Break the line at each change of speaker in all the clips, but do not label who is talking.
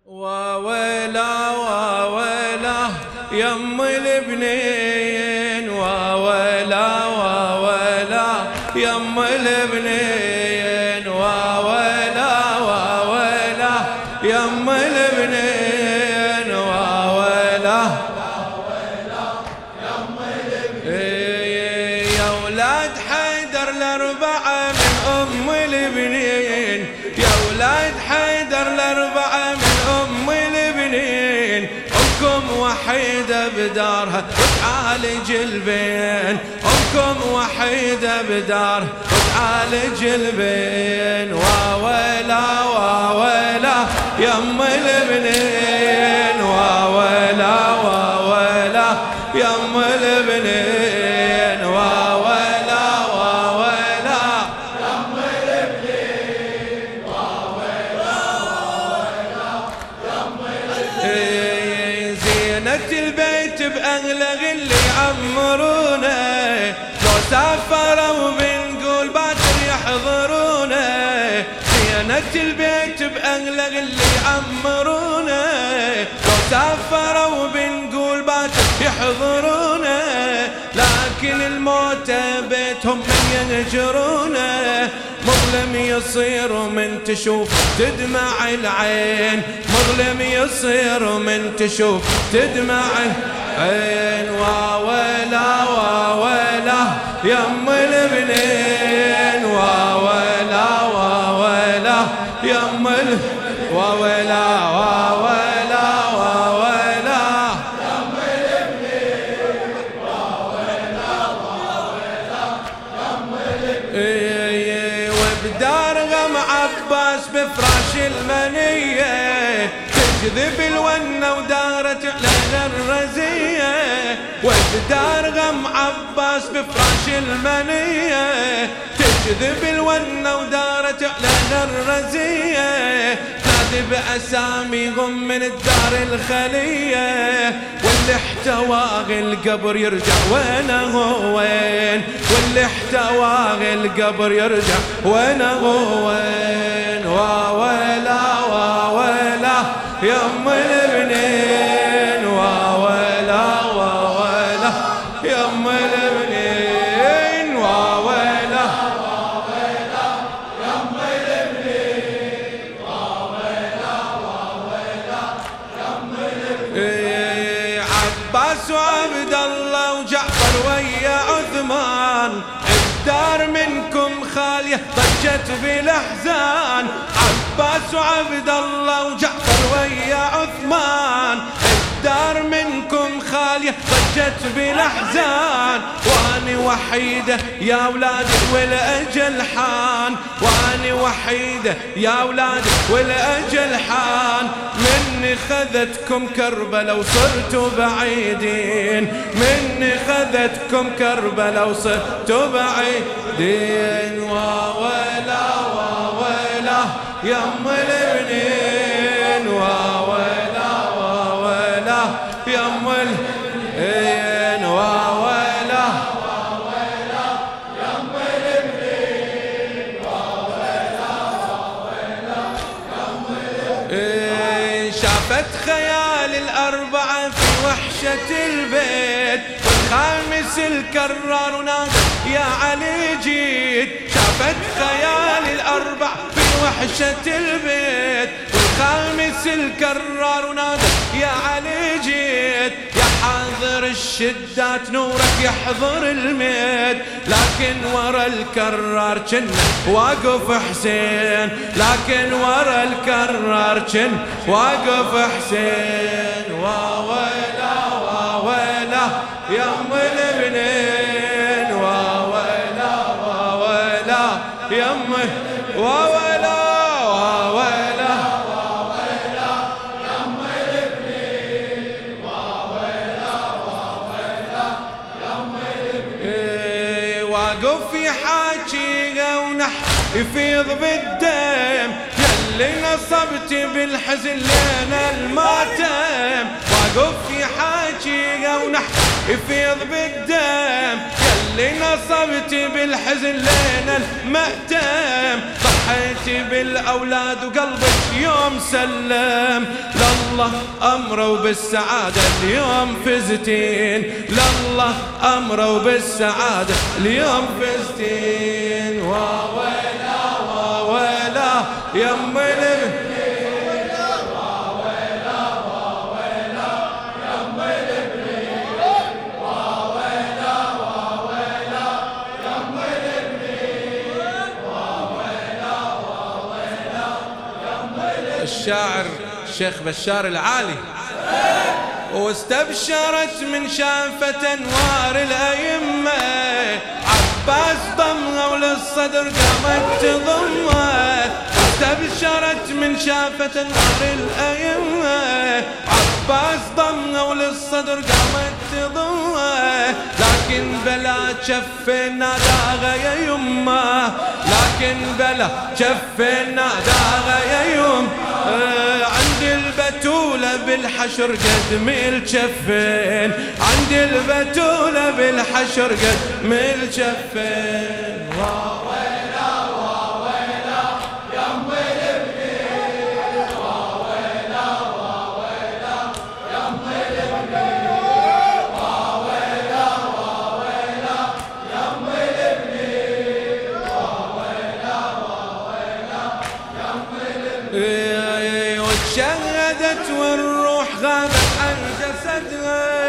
وويلا وويلا يم البنين، وويلا وويلا يم البنين، وويلا وويلا يم البنين، وويلا يم البنين. يا ولاد حيدر الأربعة من أم البنين، يا ولاد حيدر الأربعة من أم البنين. أمكم وحيدة بدارها تعالج البين، أمكم وحيدة بدارها تعالج البين. وويلا وويلا يم البنين، وويلا وويلا يم البنين، وويلا وويلا يم البنين، وويلا وويلا يم البنين. زينة البيت بأغلى اللي يعمرونه، لو سافروا بنقول باكر يحضرونه. زينة البيت بأغلى اللي يعمرونه، لو سافروا بنقول باكر يحضرونه. لكن الموت بيتهم من ينجرونه، مظلم يصير من تشوف تدمع العين، مظلم يصير من تشوف تدمع العين. وويلا وويلا يم البنين، وويلا وويلا يم وويلا وويلا وويلا يم البنين، وويلا وويلا يم البنين. وبدار غم عباس بفراش المنية، تجذب الونة ودارت على الرزية. وبدار غم عباس بفراش المنية، تجذب الونة ودارت على الرزية. نادي بأساميهم من الدار الخلية، واللي احتواه القبر يرجع وينه هو وين، واللي احتواه القبر يرجع وينه هو وين. وويلا وويلا يم البنين، وويلا وويلا يم البنين، وويلا وويلا يم البنين، وويلا وويلا يم البنين. عباس وعبد الله وجعفر ويا عثمان، الدار منكم خالية ضجت بالاحزان. عباس وعبد الله وجعفر ويا عثمان، الدار منكم خالية ضجت بالاحزان. واني وحيدة يا ولادي والاجل حان، واني وحيدة يا ولادي والاجل حان. مني خذتكم كربلاء وصرتوا بعيدين، مني خذتكم كربلاء وصرتوا بعيدين. وويلا وويلا يم البنين، وويلا وويلا يم البنين، وويلا وويلا يم البنين، وويلا وويلا يم البنين. شافت خيال الأربعة في وحشة البيت، والخامس الكرار ونادى يا علي جيت. شافت خيال الأربعة في وحشة البيت، والخامس الكرار ونادى يا علي جيت. يا حاضر الشدات نورك يحضر الميت، لكن ورا الكرار كن واقف حسين، لكن ورا الكرار كن واقف حسين. وويلا وويلا يم البنين، وويلا وويلا يم وويلا وويلا وويلا يم البنين، وويلا وويلا يم البنين. واقف يحاكي ونح يفيض بالدم، يلي نصبت بالحزن لنا الماتم. واقف يحاكي ونح يفيض بالدم، يلي نصبت بالحزن لنا المأتم. ضحيت بالأولاد وقلبك يوم سلم، لو لله أمروا بالسعادة اليوم فزتين، لله أمروا بالسعادة اليوم فزتين. واويلا واويلا يم الابنين، الشاعر الشيخ بشار العالي. واستبشرت من شافة انوار الأئمة، عباس ضمها وللصدر قامت تضمه. استبشرت من شافة انوار الأئمة، عباس ضمها وللصدر قامت تضمه. لكن بلا شف ناداها يا يمه، لكن بلا شف ناداها يا يمه. عند البتولة بالحشر قد ميل شفين، عند البتولة بالحشر قد ميل شفين. واويلا واويلا يم الابنين، واويلا واويلا يم الابنين، واويلا واويلا يم الابنين، واويلا واويلا يم الابنين. وتشهدت والروح غابت عن جسدها،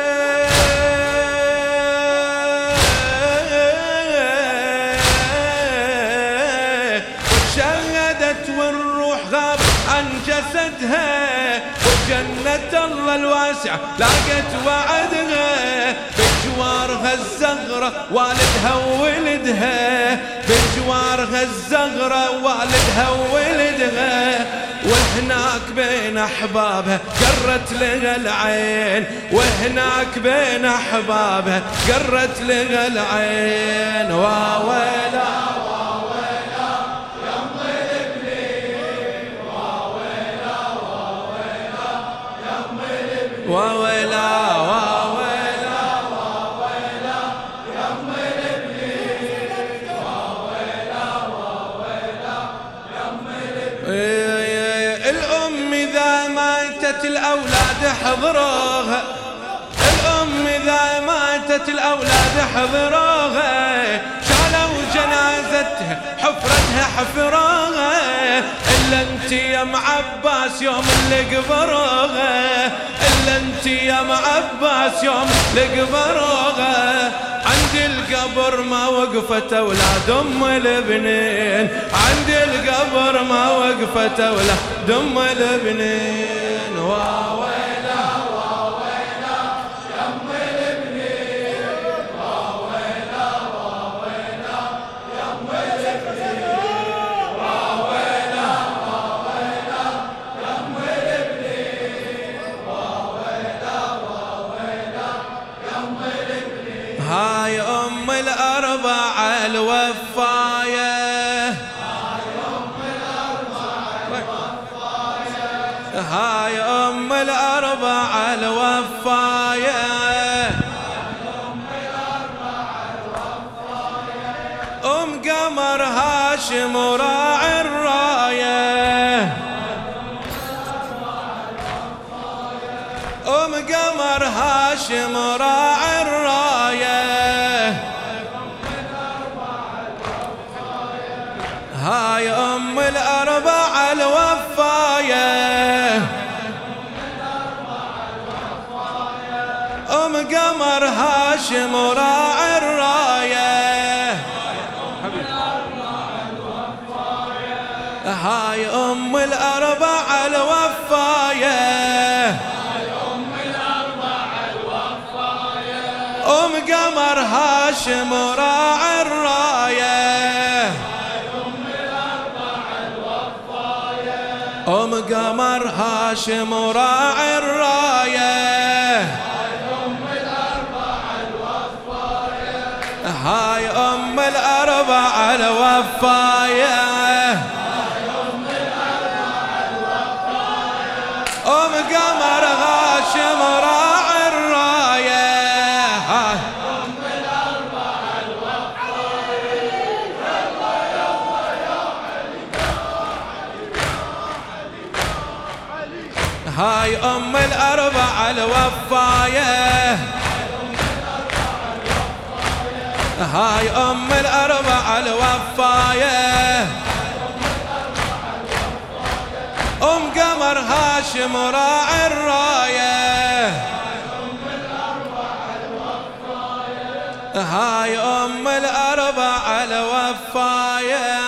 وتشهدت والروح غابت عن جسدها. وجنة الله الواسعة لاقت وعدها، بجوارها الزغرة والدها وولدها، بجوارها الزغرة والدها وولدها. وهناك بين أحبابها قرت لها العين، وهناك بين أحبابها قرت لها العين. واويلا واويلا يم الابنين، واويلا واويلا يم الابنين، واويلا واويلا واويلا يم الابنين، واويلا واويلا يم الابنين. الأم إذا ماتت الأولاد حضروها، الأم إذا ماتت الأولاد حضروها. شالوا جنازتها حفرتها حفروها، إلا انت يا ام عباس يوم اللي قبروها، إلا انت يا ام عباس يوم اللي قبروها. عند القبر ما وقفت أولاد أم الابنين، عند القبر ما وقفت أولاد أم الابنين. واويلا واويلا يم الابنين، واويلا واويلا يم الابنين، واويلا واويلا يم الابنين، واويلا واويلا يم الابنين. هاي أم الأربعة الوفاية، هاي أم الأربعة الوفاية، أم قمر هاشم وراعي الراية، أم قمر هاشم وراعي الراية. هاي أم الأربعة الوفاية، أم قمر هاشم وراعي الراية. هاي أم الأربعة الوفاية، أم قمر هاشم وراعي الراية. أم قمر هاشم وراعي الراية، هاي أم الأربعة الوفاية، أم قمر هاشم وراعي الراية. هاي أم الأربعة الوفاية، هاي هاي أم الأربع الوفاية هاي أم الأربع الوفاية أم قمر هاشم راعي الراية هاي أم الأربع الوفاية